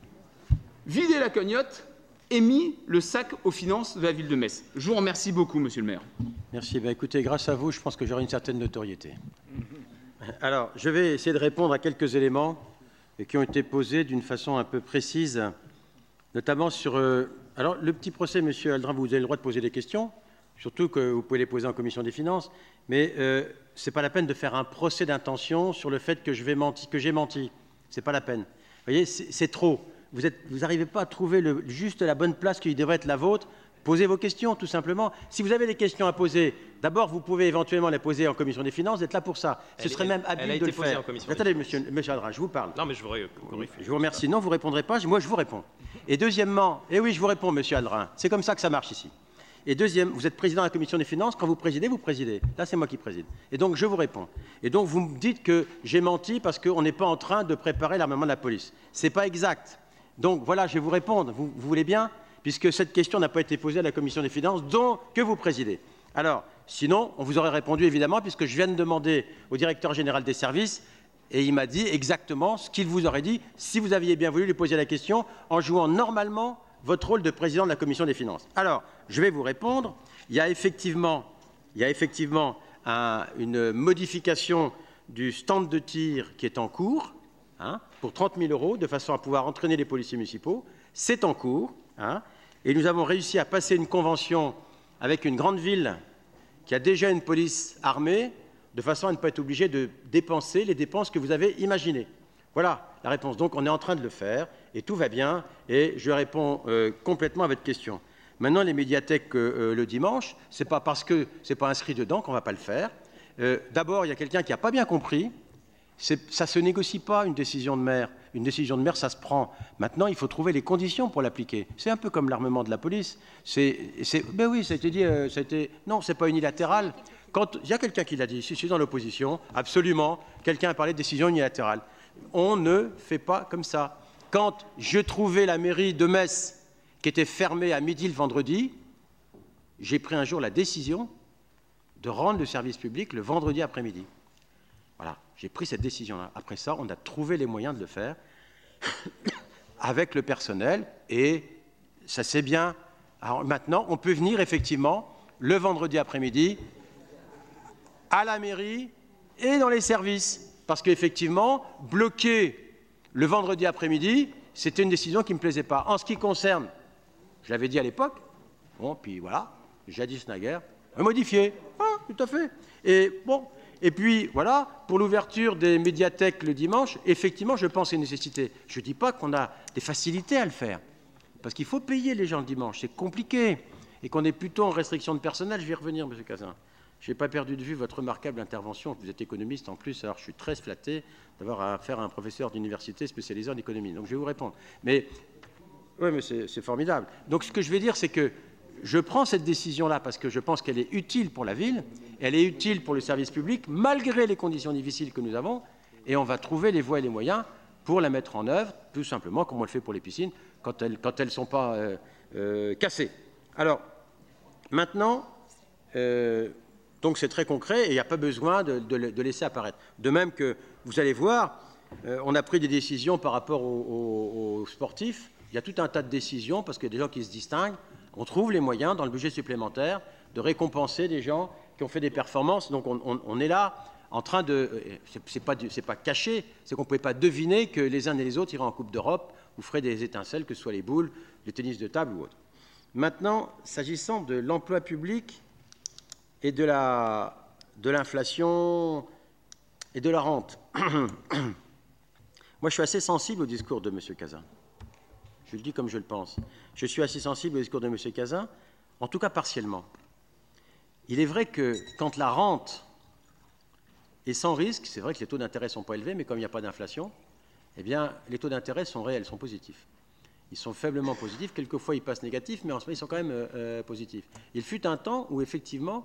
vidé la cagnotte et mis le sac aux finances de la ville de Metz. Je vous remercie beaucoup, monsieur le maire. Merci. Ben, écoutez, grâce à vous, je pense que j'aurai une certaine notoriété. Alors, je vais essayer de répondre à quelques éléments qui ont été posés d'une façon un peu précise, notamment sur... Euh, alors, le petit procès, monsieur Aldrin, vous avez le droit de poser des questions, surtout que vous pouvez les poser en commission des finances, mais euh, ce n'est pas la peine de faire un procès d'intention sur le fait que je vais menti, que j'ai menti. Ce n'est pas la peine. Vous voyez, c'est, c'est trop. Vous n'arrivez pas à trouver le, juste la bonne place qui devrait être la vôtre. Posez vos questions, tout simplement. Si vous avez des questions à poser, d'abord, vous pouvez éventuellement les poser en commission des finances, vous êtes là pour ça. Ce elle serait est, même habile de le faire. Attendez, monsieur, monsieur Aldrin, je vous parle. Non, mais je vous, je vous remercie. Non, vous ne répondrez pas, moi je vous réponds. Et deuxièmement, et oui, je vous réponds, monsieur Aldrin, c'est comme ça que ça marche ici. Et deuxième, vous êtes président de la commission des finances, quand vous présidez, vous présidez. Là, c'est moi qui préside. Et donc, je vous réponds. Et donc, vous me dites que j'ai menti parce qu'on n'est pas en train de préparer l'armement de la police. Ce n'est pas exact. Donc, voilà, je vais vous répondre. Vous, vous voulez bien? Puisque cette question n'a pas été posée à la commission des finances, dont que vous présidez. Alors, sinon, on vous aurait répondu, évidemment, puisque je viens de demander au directeur général des services, et il m'a dit exactement ce qu'il vous aurait dit si vous aviez bien voulu lui poser la question en jouant normalement votre rôle de président de la commission des finances. Alors, je vais vous répondre. Il y a effectivement, il y a effectivement un, une modification du stand de tir qui est en cours, hein, pour trente mille euros, de façon à pouvoir entraîner les policiers municipaux. C'est en cours. Hein, et nous avons réussi à passer une convention avec une grande ville qui a déjà une police armée, de façon à ne pas être obligé de dépenser les dépenses que vous avez imaginées. Voilà la réponse. Donc on est en train de le faire, et tout va bien, et je réponds euh, complètement à votre question. Maintenant, les médiathèques euh, le dimanche, ce n'est pas parce que ce n'est pas inscrit dedans qu'on ne va pas le faire. Euh, d'abord, il y a quelqu'un qui n'a pas bien compris. Ça ne se négocie pas, une décision de maire. Une décision de maire, ça se prend. Maintenant, il faut trouver les conditions pour l'appliquer. C'est un peu comme l'armement de la police. C'est, c'est, ben oui, ça a été dit, euh, ça a été, non, c'est pas unilatéral. Quand il y a quelqu'un qui l'a dit, si je suis dans l'opposition, absolument, quelqu'un a parlé de décision unilatérale. On ne fait pas comme ça. Quand je trouvais la mairie de Metz qui était fermée à midi le vendredi, j'ai pris un jour la décision de rendre le service public le vendredi après-midi. Voilà, j'ai pris cette décision-là. Après ça, on a trouvé les moyens de le faire avec le personnel et ça c'est bien. Alors maintenant, on peut venir effectivement le vendredi après-midi à la mairie et dans les services. Parce qu'effectivement, bloquer le vendredi après-midi, c'était une décision qui ne me plaisait pas. En ce qui concerne, je l'avais dit à l'époque, bon, puis voilà, jadis naguère, modifié, ah, tout à fait. Et bon... Et puis, voilà, pour l'ouverture des médiathèques le dimanche, effectivement, je pense à une nécessité. Je ne dis pas qu'on a des facilités à le faire, parce qu'il faut payer les gens le dimanche, c'est compliqué, et qu'on est plutôt en restriction de personnel. Je vais y revenir, M. Cazin. Je n'ai pas perdu de vue votre remarquable intervention. Vous êtes économiste en plus, alors je suis très flatté d'avoir affaire à un professeur d'université spécialisé en économie. Donc je vais vous répondre. Mais, oui, mais c'est, c'est formidable. Donc ce que je vais dire, c'est que je prends cette décision-là parce que je pense qu'elle est utile pour la ville, elle est utile pour le service public, malgré les conditions difficiles que nous avons, et on va trouver les voies et les moyens pour la mettre en œuvre, tout simplement comme on le fait pour les piscines, quand elles quand elles sont pas euh, euh, cassées. Alors, maintenant, euh, donc c'est très concret et il n'y a pas besoin de, de, de laisser apparaître. De même que, vous allez voir, euh, on a pris des décisions par rapport aux, aux, aux sportifs. Il y a tout un tas de décisions parce qu'il y a des gens qui se distinguent. On trouve les moyens dans le budget supplémentaire de récompenser des gens qui ont fait des performances. Donc on, on, on est là en train de... C'est pas, pas caché, c'est qu'on ne pouvait pas deviner que les uns et les autres iraient en Coupe d'Europe ou feraient des étincelles, que ce soit les boules, les tennis de table ou autre. Maintenant, s'agissant de l'emploi public et de la, de l'inflation et de la rente, moi je suis assez sensible au discours de M. Cazin. Je le dis comme je le pense. Je suis assez sensible au discours de M. Cazin, en tout cas partiellement. Il est vrai que quand la rente est sans risque, c'est vrai que les taux d'intérêt ne sont pas élevés, mais comme il n'y a pas d'inflation, eh bien, les taux d'intérêt sont réels, sont positifs. Ils sont faiblement positifs, quelquefois ils passent négatifs, mais en ce moment ils sont quand même euh, positifs. Il fut un temps où effectivement,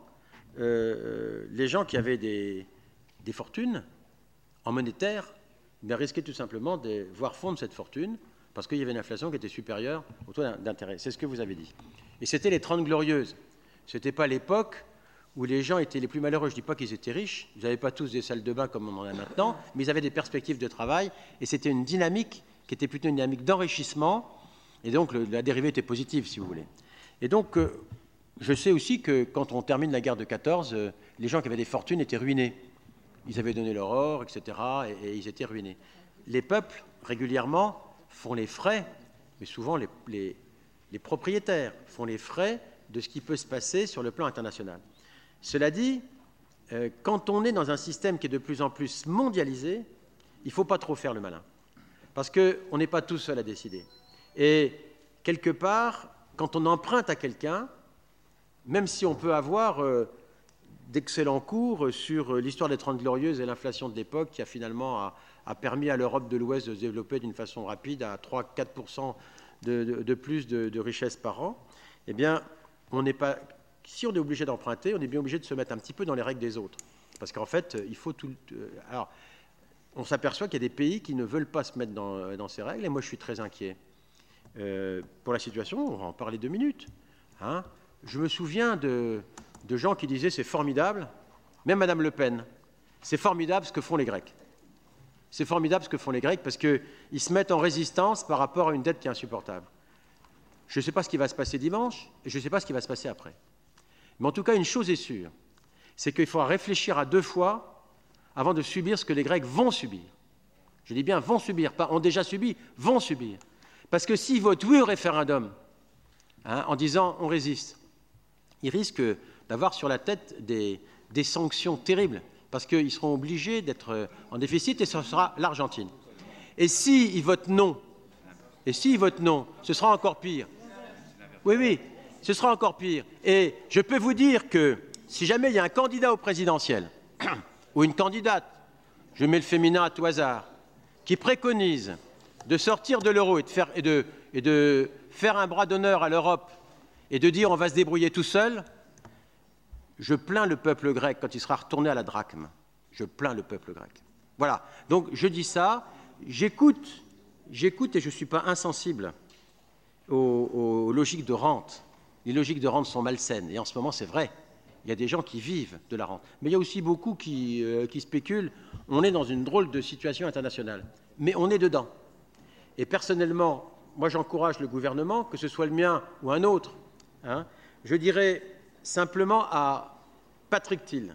euh, les gens qui avaient des, des fortunes en monétaire eh bien, risquaient tout simplement de voir fondre cette fortune parce qu'il y avait une inflation qui était supérieure au taux d'intérêt. C'est ce que vous avez dit. Et c'était les Trente Glorieuses. Ce n'était pas l'époque où les gens étaient les plus malheureux. Je ne dis pas qu'ils étaient riches, ils n'avaient pas tous des salles de bain comme on en a maintenant, mais ils avaient des perspectives de travail, et c'était une dynamique qui était plutôt une dynamique d'enrichissement, et donc le, la dérivée était positive, si vous voulez. Et donc, euh, je sais aussi que quand on termine la guerre de quatorze, euh, les gens qui avaient des fortunes étaient ruinés. Ils avaient donné leur or, et cetera, et, et ils étaient ruinés. Les peuples, régulièrement, font les frais, mais souvent les, les, les propriétaires font les frais de ce qui peut se passer sur le plan international. Cela dit, euh, quand on est dans un système qui est de plus en plus mondialisé, il ne faut pas trop faire le malin, parce qu'on n'est pas tout seul à décider. Et quelque part, quand on emprunte à quelqu'un, même si on peut avoir euh, d'excellents cours sur l'histoire des Trente Glorieuses et l'inflation de l'époque qui a finalement a, a permis à l'Europe de l'Ouest de se développer d'une façon rapide à trois à quatre pour cent de, de, de plus de, de richesse par an, eh bien, on n'est pas... Si on est obligé d'emprunter, on est bien obligé de se mettre un petit peu dans les règles des autres. Parce qu'en fait, il faut tout... Alors, on s'aperçoit qu'il y a des pays qui ne veulent pas se mettre dans, dans ces règles, et moi je suis très inquiet. Euh, pour la situation, on va en parler deux minutes. Hein. Je me souviens de, de gens qui disaient c'est formidable, même Madame Le Pen, c'est formidable ce que font les Grecs. C'est formidable ce que font les Grecs parce qu'ils se mettent en résistance par rapport à une dette qui est insupportable. Je ne sais pas ce qui va se passer dimanche, et je ne sais pas ce qui va se passer après. Mais en tout cas, une chose est sûre, c'est qu'il faudra réfléchir à deux fois avant de subir ce que les Grecs vont subir. Je dis bien vont subir, pas ont déjà subi, vont subir. Parce que s'ils votent oui au référendum, hein, en disant on résiste, ils risquent d'avoir sur la tête des, des sanctions terribles, parce qu'ils seront obligés d'être en déficit, et ce sera l'Argentine. Et s'ils votent non, et s'ils votent non, ce sera encore pire. Oui, oui. Ce sera encore pire. Et je peux vous dire que si jamais il y a un candidat au présidentiel ou une candidate, je mets le féminin à tout hasard, qui préconise de sortir de l'euro et, et, de, et de faire un bras d'honneur à l'Europe et de dire on va se débrouiller tout seul, je plains le peuple grec quand il sera retourné à la drachme. Je plains le peuple grec. Voilà. Donc je dis ça, j'écoute, j'écoute et je ne suis pas insensible aux, aux logiques de rente. Les logiques de rente sont malsaines, et en ce moment, c'est vrai. Il y a des gens qui vivent de la rente. Mais il y a aussi beaucoup qui, euh, qui spéculent. On est dans une drôle de situation internationale. Mais on est dedans. Et personnellement, moi, j'encourage le gouvernement, que ce soit le mien ou un autre. Hein, je dirais simplement à Patrick Thiel,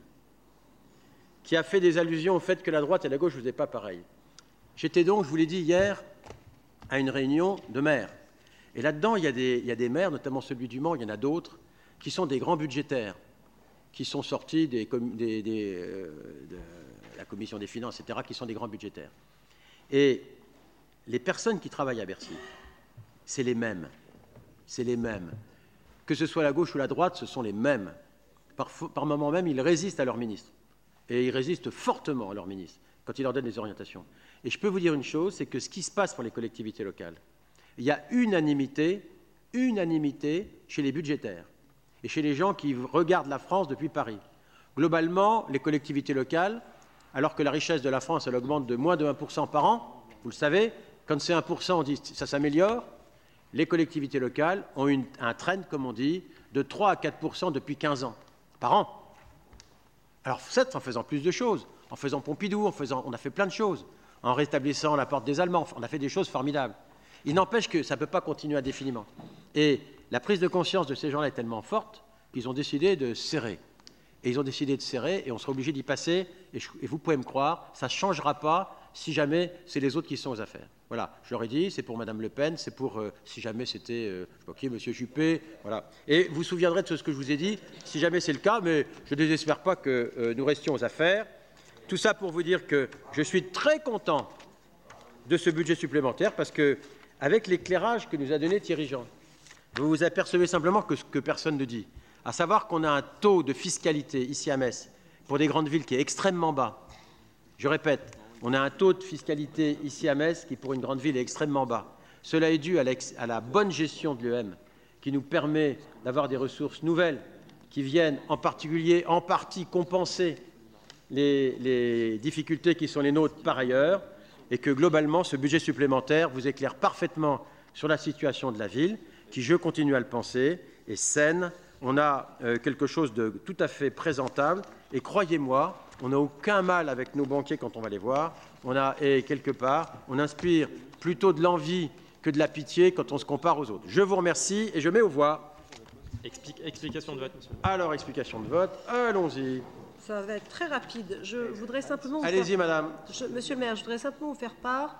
qui a fait des allusions au fait que la droite et la gauche ne faisaient pas pareil. J'étais donc, je vous l'ai dit hier, à une réunion de maires. Et là-dedans, il y a des, il y a des maires, notamment celui du Mans, il y en a d'autres, qui sont des grands budgétaires, qui sont sortis des, des, des, euh, de la Commission des finances, et cetera, qui sont des grands budgétaires. Et les personnes qui travaillent à Bercy, c'est les mêmes. C'est les mêmes. Que ce soit la gauche ou la droite, ce sont les mêmes. Par, par moment même, ils résistent à leur ministre. Et ils résistent fortement à leur ministre, quand ils leur donnent des orientations. Et je peux vous dire une chose, c'est que ce qui se passe pour les collectivités locales, il y a unanimité, unanimité chez les budgétaires et chez les gens qui regardent la France depuis Paris. Globalement, les collectivités locales, alors que la richesse de la France, elle augmente de moins de un pour cent par an, Vous le savez, quand c'est un pour cent, on dit ça s'améliore. Les collectivités locales ont une, un trend, comme on dit, de trois à quatre pour cent depuis quinze ans, par an. Alors, certes, en faisant plus de choses, en faisant Pompidou, en faisant, on a fait plein de choses, en rétablissant la porte des Allemands, on a fait des choses formidables. Il n'empêche que ça ne peut pas continuer indéfiniment. Et la prise de conscience de ces gens-là est tellement forte qu'ils ont décidé de serrer. Et ils ont décidé de serrer, et on sera obligé d'y passer, et, je, et vous pouvez me croire, ça ne changera pas si jamais c'est les autres qui sont aux affaires. Voilà, je leur ai dit, c'est pour Mme Le Pen, c'est pour, euh, si jamais c'était, euh, je ne sais pas qui, M. Juppé, voilà. Et vous vous souviendrez de ce que je vous ai dit, si jamais c'est le cas, mais je ne désespère pas que euh, nous restions aux affaires. Tout ça pour vous dire que je suis très content de ce budget supplémentaire, parce que, avec l'éclairage que nous a donné Thierry Jean, vous vous apercevez simplement que ce que personne ne dit, à savoir qu'on a un taux de fiscalité ici à Metz, pour des grandes villes, qui est extrêmement bas. Je répète, on a un taux de fiscalité ici à Metz qui, pour une grande ville, est extrêmement bas. Cela est dû à, à la bonne gestion de l'U E M, qui nous permet d'avoir des ressources nouvelles qui viennent en particulier, en partie, compenser les, les difficultés qui sont les nôtres par ailleurs, et que globalement, ce budget supplémentaire vous éclaire parfaitement sur la situation de la ville, qui, je continue à le penser, est saine. On a euh, quelque chose de tout à fait présentable, et croyez-moi, on n'a aucun mal avec nos banquiers quand on va les voir. On a, et quelque part, on inspire plutôt de l'envie que de la pitié quand on se compare aux autres. Je vous remercie et je mets aux voix. Expli explication de vote, monsieur. Alors, explication de vote. Allons-y. Ça va être très rapide. Je voudrais simplement... Allez-y, madame. Je, monsieur le maire, je voudrais simplement vous faire part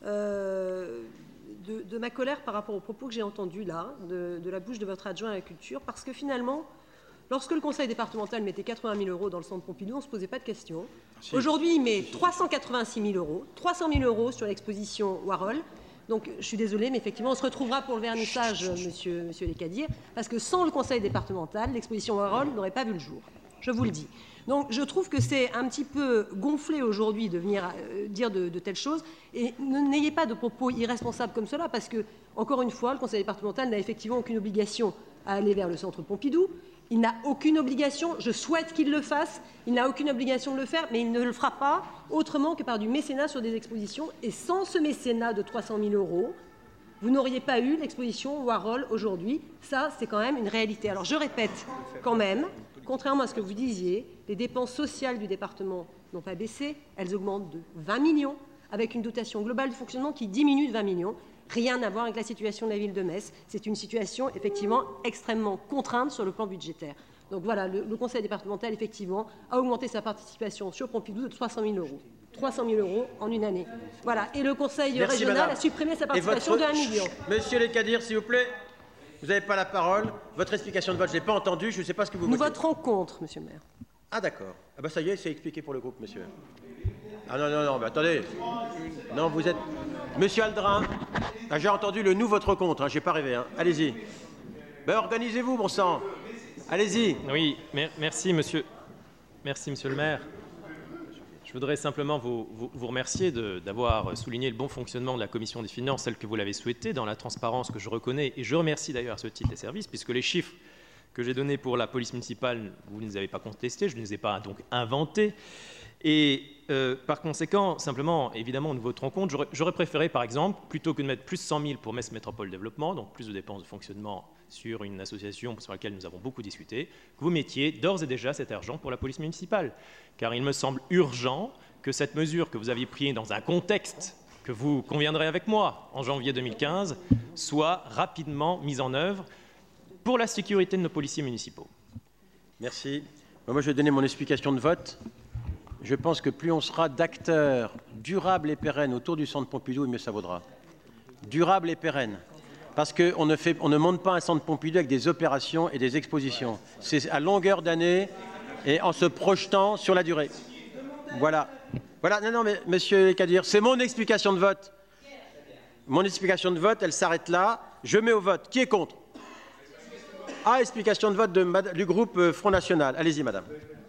euh, de, de ma colère par rapport aux propos que j'ai entendus là, de, de la bouche de votre adjoint à la culture, parce que finalement... Lorsque le conseil départemental mettait quatre-vingt mille euros dans le centre Pompidou, on ne se posait pas de questions. Si. Aujourd'hui, il met trois cent quatre-vingt-six mille euros, trois cent mille euros sur l'exposition Warhol. Donc, je suis désolée, mais effectivement, on se retrouvera pour le vernissage, monsieur, monsieur Lescadirs, parce que sans le conseil départemental, l'exposition Warhol n'aurait pas vu le jour. Je vous le dis. Donc, je trouve que c'est un petit peu gonflé aujourd'hui de venir euh, dire de, de telles choses. Et n'ayez pas de propos irresponsables comme cela, parce que, encore une fois, le conseil départemental n'a effectivement aucune obligation à aller vers le centre Pompidou. Il n'a aucune obligation, je souhaite qu'il le fasse, il n'a aucune obligation de le faire, mais il ne le fera pas autrement que par du mécénat sur des expositions. Et sans ce mécénat de trois cent mille euros, vous n'auriez pas eu l'exposition Warhol aujourd'hui. Ça, c'est quand même une réalité. Alors, je répète quand même, contrairement à ce que vous disiez, les dépenses sociales du département n'ont pas baissé, elles augmentent de vingt millions, avec une dotation globale de fonctionnement qui diminue de vingt millions. Rien à voir avec la situation de la ville de Metz. C'est une situation, effectivement, extrêmement contrainte sur le plan budgétaire. Donc voilà, le, le conseil départemental, effectivement, a augmenté sa participation sur Pompidou de trois cent mille euros. trois cent mille euros en une année. Voilà. Et le conseil Merci, régional madame. a supprimé sa participation votre... de un million. Monsieur Lescadirs, s'il vous plaît, vous n'avez pas la parole. Votre explication de vote, je ne l'ai pas entendue. Je ne sais pas ce que vous Nous votez. voterons contre, monsieur le maire. Ah d'accord. Ah ben ça y est, c'est expliqué pour le groupe, monsieur. Ah non, non, non, mais attendez. Non, vous êtes... Monsieur Aldrin, ah, j'ai entendu le nous votre contre, hein, j'ai pas rêvé. Hein. Allez-y. Ben, organisez-vous, bon sang. Allez-y. Oui, mer merci, monsieur. Merci, monsieur le maire. Je voudrais simplement vous, vous, vous remercier d'avoir souligné le bon fonctionnement de la commission des finances, celle que vous l'avez souhaité, dans la transparence que je reconnais. Et je remercie d'ailleurs à ce titre les services, puisque les chiffres que j'ai donnés pour la police municipale, vous ne les avez pas contestés, je ne les ai pas donc inventés. Et euh, par conséquent, simplement, évidemment, nous voterons contre. J'aurais préféré, par exemple, plutôt que de mettre plus cent mille pour Metz Métropole Développement, donc plus de dépenses de fonctionnement sur une association sur laquelle nous avons beaucoup discuté, que vous mettiez d'ores et déjà cet argent pour la police municipale. Car il me semble urgent que cette mesure que vous aviez prise dans un contexte que vous conviendrez avec moi en janvier deux mille quinze soit rapidement mise en œuvre pour la sécurité de nos policiers municipaux. Merci. Moi, je vais donner mon explication de vote. Je pense que plus on sera d'acteurs durables et pérennes autour du centre Pompidou, mieux ça vaudra. Durable et pérenne. Parce qu'on ne, fait, on ne monte pas un centre Pompidou avec des opérations et des expositions. C'est à longueur d'année et en se projetant sur la durée. Voilà. Voilà. Non, non, mais monsieur Lescadirs, c'est mon explication de vote. Mon explication de vote, elle s'arrête là. Je mets au vote. Qui est contre? Ah, explication de vote de, du groupe Front National. Allez-y, madame.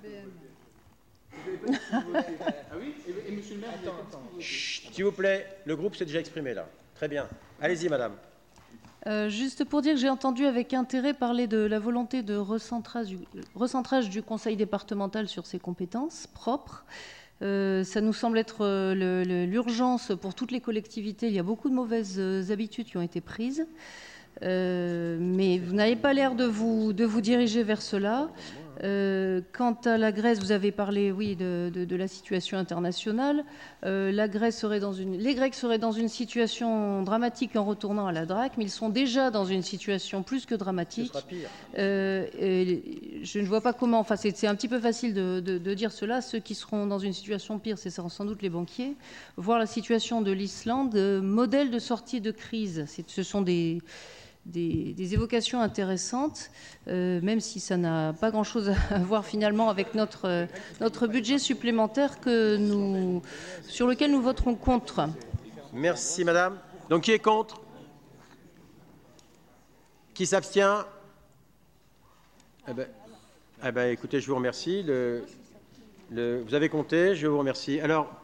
Ah oui, et, et monsieur le maire, attends, attends. S'il vous plaît, le groupe s'est déjà exprimé là. Très bien. Allez-y, madame. Euh, juste pour dire que j'ai entendu avec intérêt parler de la volonté de recentrage du, recentrage du conseil départemental sur ses compétences propres. Euh, ça nous semble être euh, le- le- l'urgence pour toutes les collectivités. Il y a beaucoup de mauvaises euh, habitudes qui ont été prises. Euh, mais vous n'avez pas l'air de vous, de vous diriger vers cela. Euh, quant à la Grèce, vous avez parlé, oui, de, de- de la situation internationale. Euh, la Grèce serait dans une, les Grecs seraient dans une situation dramatique en retournant à la DRAC, mais ils sont déjà dans une situation plus que dramatique. Euh, et je ne vois pas comment. Enfin, c'est c'est un petit peu facile de, de- de dire cela. Ceux qui seront dans une situation pire, c'est sans doute les banquiers. Voir la situation de l'Islande, euh, modèle de sortie de crise. C'est- Ce sont des Des, des évocations intéressantes, euh, même si ça n'a pas grand-chose à voir finalement avec notre, euh, notre budget supplémentaire que nous, sur lequel nous voterons contre. Merci, madame. Donc, qui est contre? Qui s'abstient? Eh ben, eh ben, écoutez, je vous remercie. Le, le, vous avez compté, je vous remercie. Alors,